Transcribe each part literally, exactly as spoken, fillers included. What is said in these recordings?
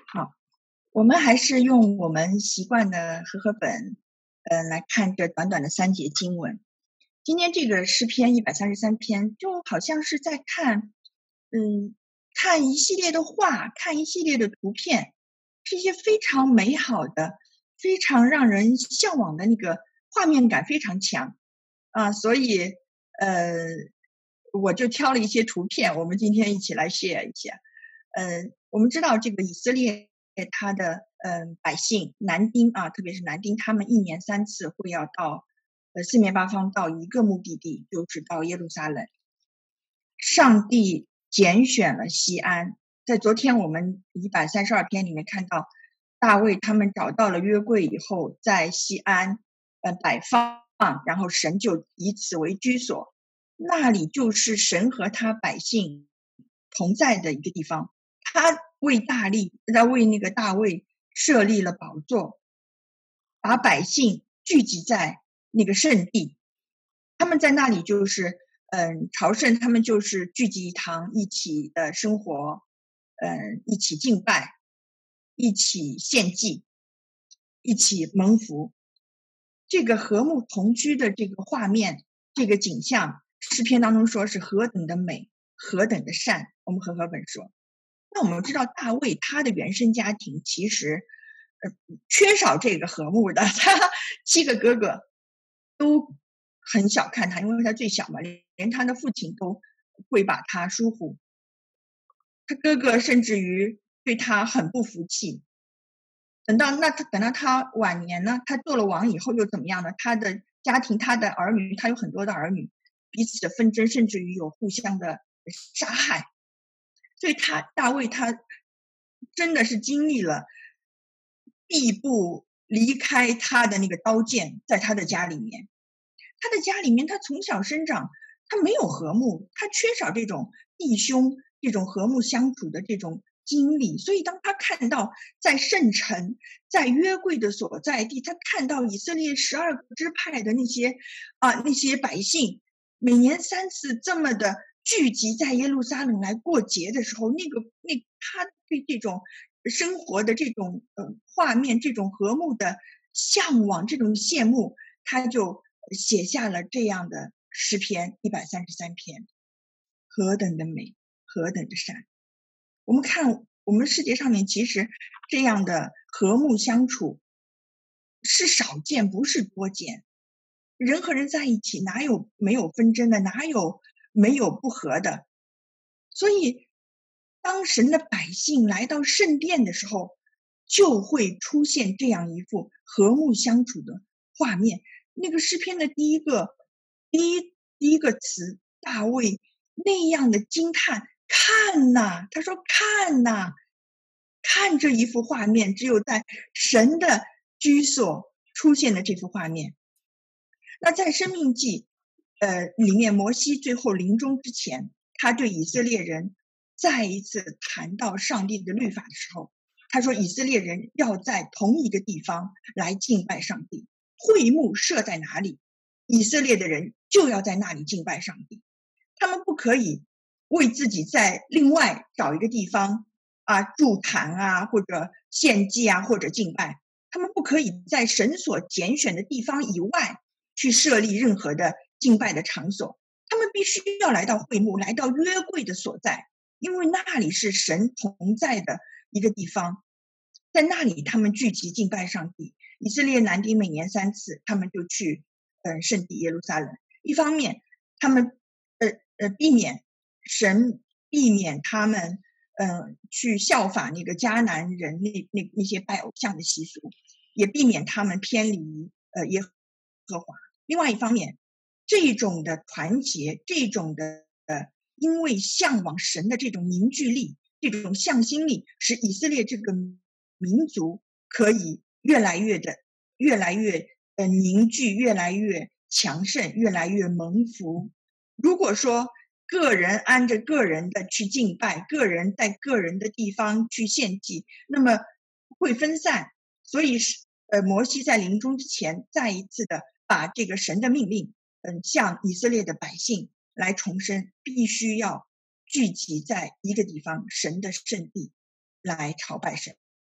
好，我们还是用我们习惯的和合本，呃，来看这短短的三节经文。今天这个诗篇一百三十三篇，就好像是在看，嗯，看一系列的画，看一系列的图片，是一些非常美好的、非常让人向往的那个画面感非常强啊，所以呃，我就挑了一些图片，我们今天一起来 share 一下。呃，我们知道这个以色列他的嗯、呃、百姓男丁啊，特别是男丁，他们一年三次会要到呃四面八方到一个目的地，就是到耶路撒冷。上帝拣选了西安，在昨天我们一百三十二篇里面看到，大卫他们找到了约柜以后，在西安呃摆放，然后神就以此为居所，那里就是神和他百姓同在的一个地方。他为大力，他为那个大卫设立了宝座，把百姓聚集在那个圣地。他们在那里就是嗯朝圣，他们就是聚集一堂，一起的生活，嗯一起敬拜，一起献祭，一起蒙福。这个和睦同居的这个画面，这个景象，诗篇当中说是何等的美，何等的善。我们和合本说，那我们知道大卫他的原生家庭其实呃缺少这个和睦的，他七个哥哥都很小看他，因为他最小嘛，连他的父亲都会把他疏忽，他哥哥甚至于对他很不服气。等到那他等到他晚年呢，他做了王以后又怎么样呢？他的家庭，他的儿女，他有很多的儿女，彼此的纷争，甚至于有互相的杀害。所以他大卫他真的是经历了必不离开他的那个刀剑，在他的家里面，他的家里面，他从小生长，他没有和睦，他缺少这种弟兄这种和睦相处的这种经历。所以当他看到在圣城，在约柜的所在地，他看到以色列十二个支派的那些啊那些百姓每年三次这么的聚集在耶路撒冷来过节的时候，那个那他对这种生活的这种呃画面，这种和睦的向往，这种羡慕，他就写下了这样的诗篇一百三十三篇，何等的美，何等的善。我们看我们世界上面其实这样的和睦相处是少见，不是多见。人和人在一起哪有没有纷争的，哪有没有不和的。所以当神的百姓来到圣殿的时候，就会出现这样一幅和睦相处的画面。那个诗篇的第一个第一第一个词，大卫那样的惊叹，看呐，他说看呐，看这一幅画面，只有在神的居所出现的这幅画面。那在申命记呃里面，摩西最后临终之前，他对以色列人再一次谈到上帝的律法的时候，他说以色列人要在同一个地方来敬拜上帝，会幕设在哪里，以色列的人就要在那里敬拜上帝。他们不可以为自己在另外找一个地方啊筑坛啊，或者献祭啊，或者敬拜。他们不可以在神所拣选的地方以外去设立任何的敬拜的场所，他们必须要来到会幕，来到约柜的所在，因为那里是神同在的一个地方，在那里他们聚集敬拜上帝。以色列男丁每年三次，他们就去呃圣地耶路撒冷。一方面，他们呃呃避免神避免他们呃去效法那个迦南人那那那些拜偶像的习俗，也避免他们偏离呃耶和华。另外一方面，这种的团结，这种的呃因为向往神的这种凝聚力，这种向心力，使以色列这个民族可以越来越的越来越呃凝聚，越来越强盛，越来越蒙福。如果说个人按着个人的去敬拜，个人在个人的地方去献祭，那么会分散。所以呃摩西在临终之前再一次的把这个神的命令嗯，向以色列的百姓来重申，必须要聚集在一个地方，神的圣地来朝拜神。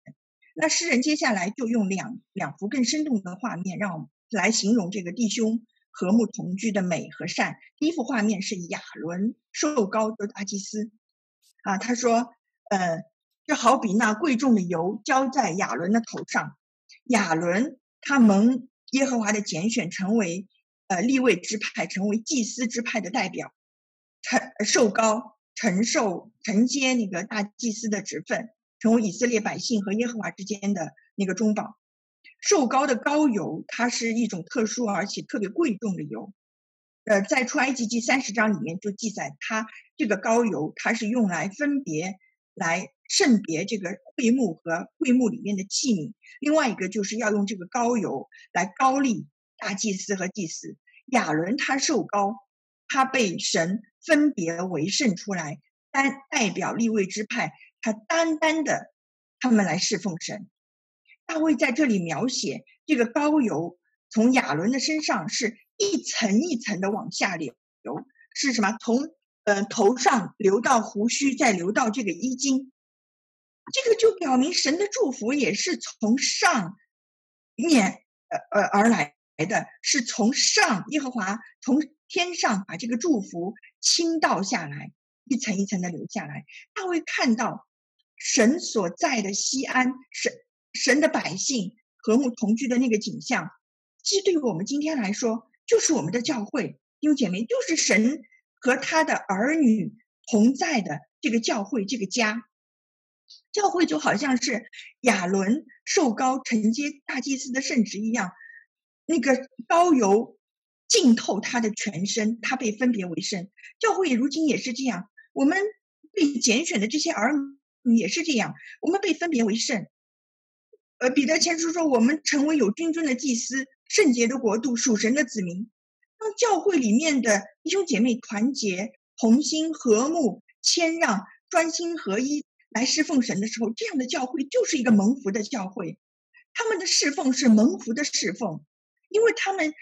那诗人接下来就用两两幅更生动的画面，让我们来形容这个弟兄和睦同居的美和善。第一幅画面是亚伦受膏的大祭司啊，他说，呃，就好比那贵重的油浇在亚伦的头上，亚伦他蒙耶和华的拣选，成为呃利未支派，成为祭司支派的代表，承受膏承受承接那个大祭司的职分，成为以色列百姓和耶和华之间的那个中保。受膏的膏油，它是一种特殊而且特别贵重的油。呃，在出埃及记三十章里面就记载，它这个膏油，它是用来分别、来圣别这个会幕和会幕里面的器皿。另外一个就是要用这个膏油来膏立大祭司和祭司。亚伦他受膏，他被神分别为圣出来，单代表利未支派，他单单的他们来侍奉神。大卫在这里描写这个膏油从亚伦的身上是一层一层的往下流，是什么？从呃头上流到胡须，再流到这个衣襟。这个就表明神的祝福也是从上面呃呃而来的，是从上耶和华从天上把这个祝福倾倒下来，一层一层的流下来。大卫看到神所在的西安，神神的百姓和睦同居的那个景象，其实对于我们今天来说，就是我们的教会，弟兄姐妹，就是神和他的儿女同在的这个教会，这个家。教会就好像是亚伦受膏承接大祭司的圣职一样，那个膏油浸透他的全身，他被分别为圣。教会如今也是这样，我们被拣选的这些儿女也是这样，我们被分别为圣。呃，彼得前书说，我们成为有君尊的祭司，圣洁的国度，属神的子民。当教会里面的弟兄姐妹团结、同心、和睦、谦让、专心合一来侍奉神的时候，这样的教会就是一个蒙福的教会。他们的侍奉是蒙福的侍奉，因为他们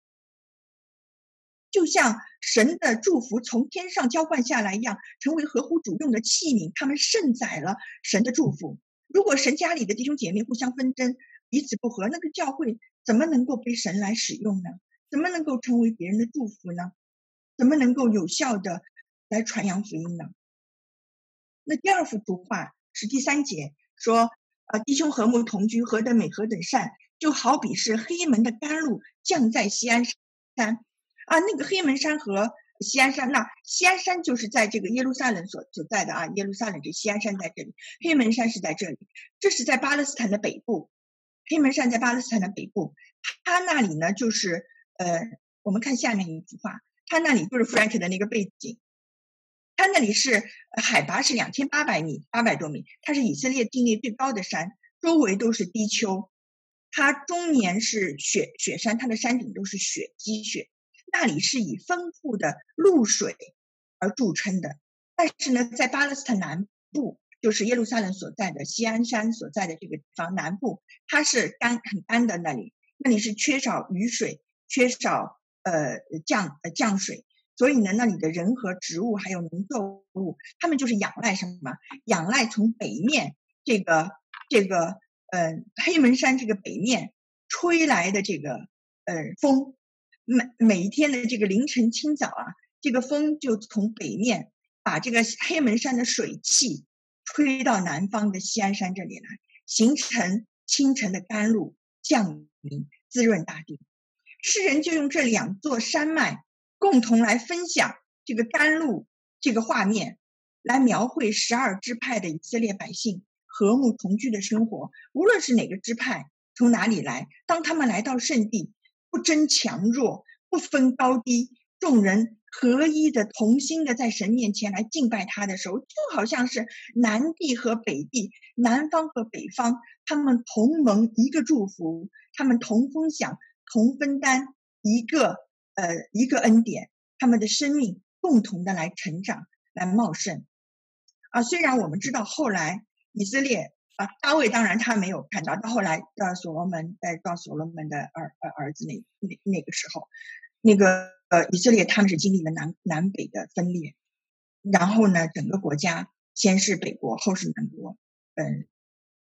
就像神的祝福从天上浇灌下来一样，成为合乎主用的器皿，他们盛载了神的祝福。如果神家里的弟兄姐妹互相纷争，彼此不和，那个教会怎么能够被神来使用呢？怎么能够成为别人的祝福呢？怎么能够有效的来传扬福音呢？那第二幅图画是第三节说，呃，弟兄和睦同居，何等美，何等善，就好比是黑门的甘露降在锡安山啊。那个黑门山和锡安山，那锡安山就是在这个耶路撒冷所所在的啊，耶路撒冷这锡安山在这里，黑门山是在这里，这是在巴勒斯坦的北部。黑门山在巴勒斯坦的北部，它那里呢就是呃，我们看下面一幅画，它那里就是 Frank 的那个背景。它那里是海拔是两千八百米，八百多米，它是以色列境内最高的山，周围都是低丘。它终年是雪雪山，它的山顶都是雪积雪。那里是以丰富的露水而著称的。但是呢，在巴勒斯坦南部，就是耶路撒冷所在的锡安山所在的这个地方南部，它是干很干的，那里那里是缺少雨水，缺少呃降呃降水。所以呢，那里的人和植物还有农作物，他们就是仰赖什么？仰赖从北面这个这个呃黑门山这个北面吹来的这个呃风，每每一天的这个凌晨清早啊，这个风就从北面把这个黑门山的水汽吹到南方的锡安山这里来，形成清晨的甘露，降临滋润大地。诗人就用这两座山脉共同来分享这个甘露这个画面，来描绘十二支派的以色列百姓和睦同居的生活。无论是哪个支派从哪里来，当他们来到圣地，不争强弱，不分高低，众人合一的同心的在神面前来敬拜他的时候，就好像是南地和北地，南方和北方，他们同蒙一个祝福，他们同分享同分担一个呃，一个恩典，他们的生命共同的来成长，来茂盛啊。虽然我们知道后来以色列啊，大卫当然他没有看到，到后来到所罗门，再到所罗门的儿儿儿子那那那个时候，那个呃以色列他们是经历了南南北的分裂，然后呢，整个国家先是北国，后是南国，嗯，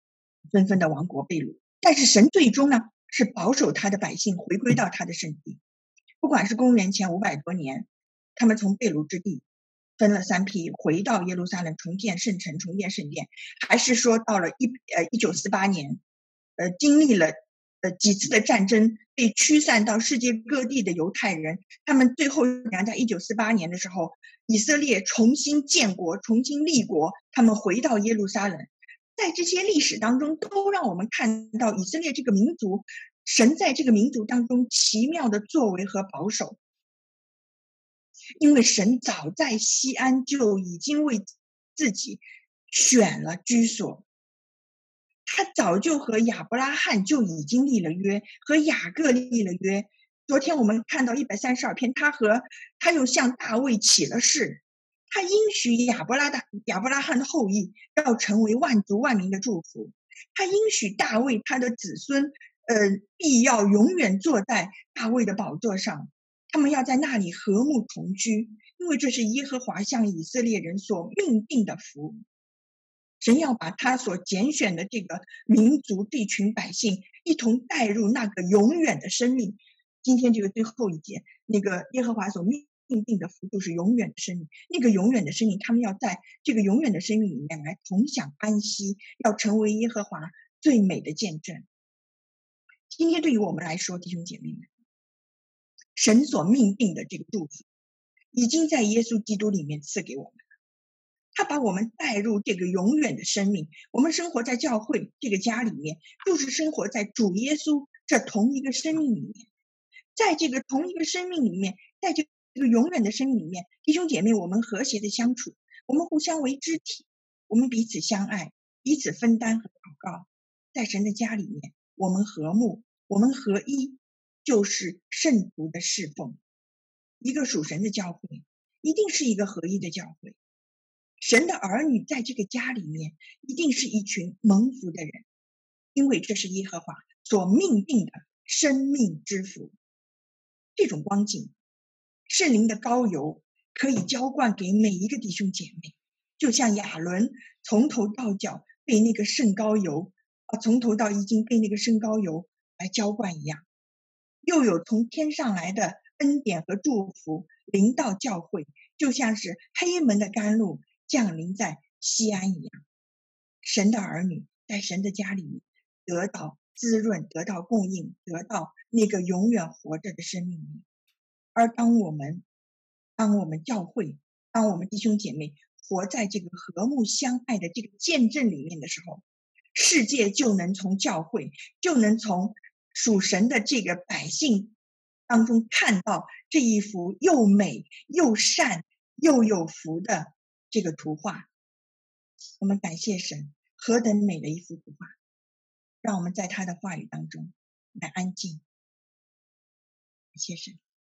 纷纷的亡国被掳。但是神最终呢，是保守他的百姓回归到他的圣地。不管是公元前五百多年，他们从被掳之地分了三批回到耶路撒冷重建圣城、重建圣殿，还是说到了一呃一九四八年，呃经历了呃几次的战争，被驱散到世界各地的犹太人，他们最后在一九四八年的时候，以色列重新建国、重新立国，他们回到耶路撒冷。在这些历史当中，都让我们看到以色列这个民族，神在这个民族当中奇妙的作为和保守。因为神早在西安就已经为自己选了居所，他早就和亚伯拉罕就已经立了约，和雅各立了约。昨天我们看到一百三十二篇，他和他又向大卫起了誓，他应许亚伯拉的亚伯拉罕的后裔要成为万族万民的祝福，他应许大卫他的子孙，呃，必要永远坐在大卫的宝座上，他们要在那里和睦同居，因为这是耶和华向以色列人所命定的福。神要把他所拣选的这个民族这群百姓一同带入那个永远的生命。今天这个最后一节，那个耶和华所命定的福就是永远的生命，那个永远的生命，他们要在这个永远的生命里面来同享安息，要成为耶和华最美的见证。今天对于我们来说，弟兄姐妹们，神所命定的这个祝福已经在耶稣基督里面赐给我们，他把我们带入这个永远的生命。我们生活在教会这个家里面，就是生活在主耶稣这同一个生命里面。在这个同一个生命里面，在这个永远的生命里面，弟兄姐妹，我们和谐的相处，我们互相为肢体，我们彼此相爱，彼此分担和祷告。在神的家里面，我们和睦，我们合一，就是圣徒的侍奉。一个属神的教会一定是一个合一的教会，神的儿女在这个家里面一定是一群蒙福的人，因为这是耶和华所命定的生命之福。这种光景，圣灵的膏油可以浇灌给每一个弟兄姐妹，就像亚伦从头到脚被那个圣膏油啊，从头到已经被那个圣膏油来浇灌一样，又有从天上来的恩典和祝福临到教会，就像是黑门的甘露降临在西安一样。神的儿女在神的家里面得到滋润，得到供应，得到那个永远活着的生命力。而当我们当我们教会，当我们弟兄姐妹活在这个和睦相爱的这个见证里面的时候，世界就能从教会，就能从属神的这个百姓当中看到这一幅又美又善又有福的这个图画。我们感谢神，何等美的一幅图画，让我们在他的话语当中来安静。感谢神。